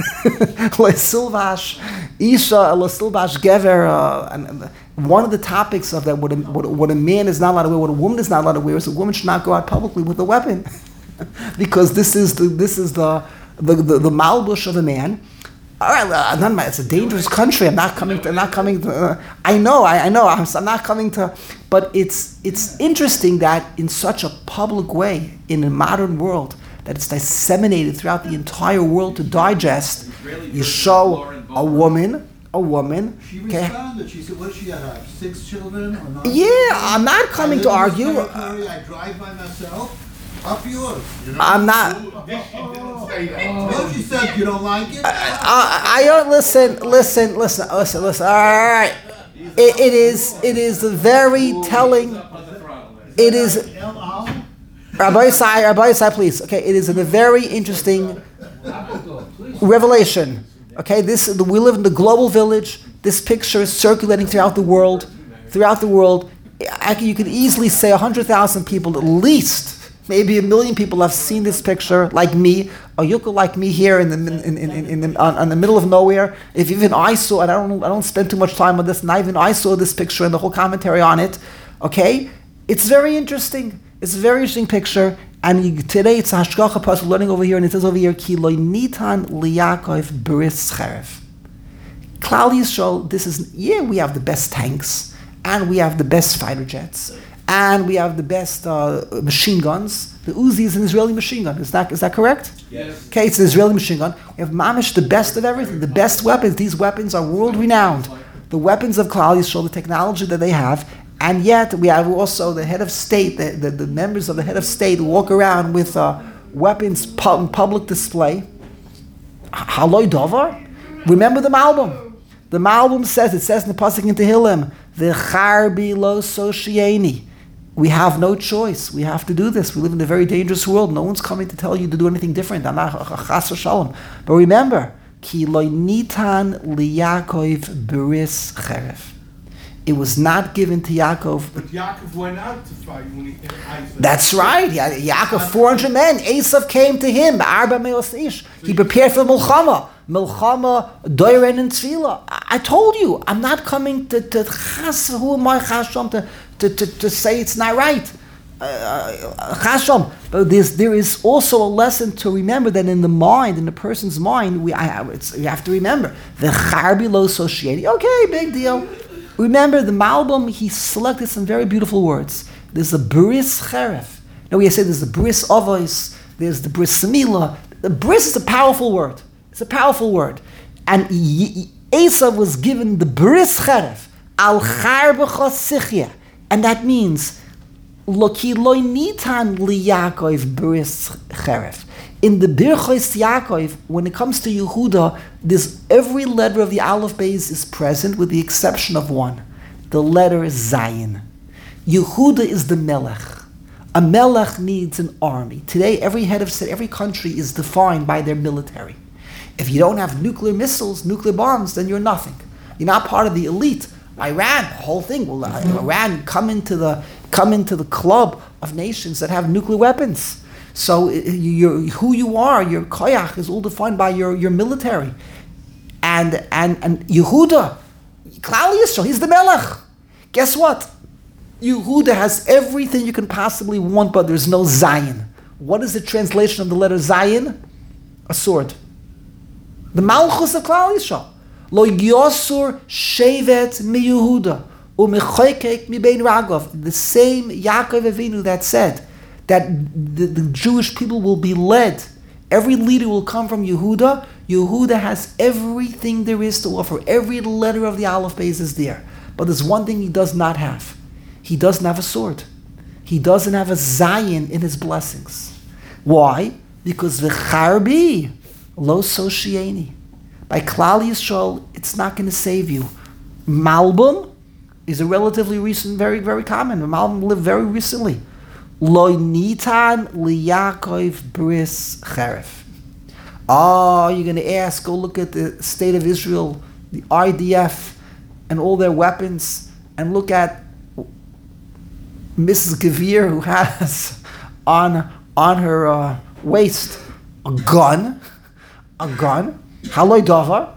isha, lo silbash gever, and one of the topics of that, what a man is not allowed to wear, what a woman is not allowed to wear, is a woman should not go out publicly with a weapon, because this is the malbush of a man. All right, it's a dangerous country. I'm not coming to. I know. I'm not coming to. But it's interesting that in such a public way, in a modern world, that it's disseminated throughout the entire world to digest. You show a woman. She responded. She said, "What she have? 6 children or not?" Yeah, I'm not coming to argue. I drive by myself. Up yours. You know? I'm not. Well, she said you don't like it. I don't listen. All right. It is a very telling. It is. Rabbi Isai, please. Okay, it is a very interesting revelation. Okay, we live in the global village. This picture is circulating throughout the world. You could easily say 100,000 people at least. Maybe 1 million people have seen this picture, like me, or you could like me here in the middle of nowhere. If even I saw it, I don't spend too much time on this. Not even I saw this picture and the whole commentary on it. Okay, it's very interesting. It's a very interesting picture. And today it's Hashgacha Pas learning over here, and it says over here, Ki loy nitan liyakov beris cheref. Klal Yisrael, we have the best tanks, and we have the best fighter jets. And we have the best machine guns. The Uzi is an Israeli machine gun. Is that correct? Yes. Okay, it's an Israeli machine gun. We have mamish, the best of everything, the best weapons. These weapons are world renowned. The weapons of Klal Yisrael, the technology that they have, and yet we have also the head of state, the members of the head of state who walk around with weapons in public display. Haloi Dovar. Remember the Malbim. The Malbim says in the pasuk in Tehillim, "V'charbi lo soshieni." We have no choice. We have to do this. We live in a very dangerous world. No one's coming to tell you to do anything different. But remember, ki lo nitan liyakov beris cheref. It was not given to Yaakov. But Yaakov went out to fight when he That's right. Yaakov, 400 men. Esav came to him. Arba me'os ish. He prepared for Milchama, Doiren, and Tzvila. I told you, I'm not coming to chas. Who am I, chashom, to say it's not right? Chashom. But there is also a lesson to remember that in the mind, in the person's mind, we have to remember the charbi lo soshieti. Okay, big deal. Remember the Malbim, he selected some very beautiful words. There's the bris cheref. Now we say there's the bris avos, there's the bris samila. The bris is a powerful word. It's a powerful word. And Esav was given the bris cheref, al charbecha sichya. And that means, Loki loy nitan li Yaakov bris cheref. In the Birchos Yaakov, when it comes to Yehuda, every letter of the Aleph Beis is present with the exception of one. The letter is Zayin. Yehuda is the Melech. A melech needs an army. Today, every head of state, every country is defined by their military. If you don't have nuclear missiles, nuclear bombs, then you're nothing. You're not part of the elite. Iran, the whole thing. Will Iran come into the club of nations that have nuclear weapons? So who you are, your koyach, is all defined by your military. And Yehuda, Klal Yisrael, he's the melech. Guess what? Yehuda has everything you can possibly want, but there's no Zion. What is the translation of the letter Zion? A sword. The Malchus of Klal Yisrael. Lo yosur shevet mi Yehuda u'mechoykek mi bein ragov. The same Yaakov Avinu that said that the Jewish people will be led. Every leader will come from Yehuda. Yehuda has everything there is to offer. Every letter of the Aleph Beis is there. But there's one thing he does not have. He doesn't have a sword. He doesn't have a Zion in his blessings. Why? Because v'charbi lo soshieni. By Klal Yisrael, it's not going to save you. Malbum is a relatively recent, very, very common. Malbum lived very recently. Lo nitan liyakov bris cheref. Oh, you're going to ask, go look at the state of Israel, the IDF, and all their weapons, and look at Mrs. Gavir, who has on her waist a gun. Haloi davar.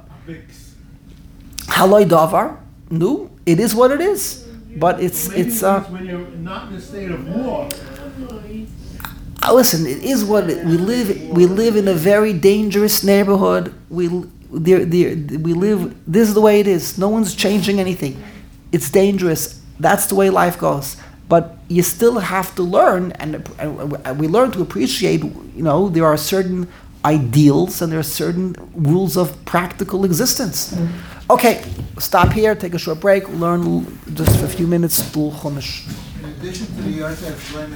Haloi davar. No, it is what it is. But it's when you're not in a state of war. Listen, it is what we live. We live in a very dangerous neighborhood. We live. This is the way it is. No one's changing anything. It's dangerous. That's the way life goes. But you still have to learn, and we learn to appreciate. There are certain ideals and there are certain rules of practical existence. Okay, stop here. Take a short break. Learn just for a few minutes. Chumash. In addition to the Yontif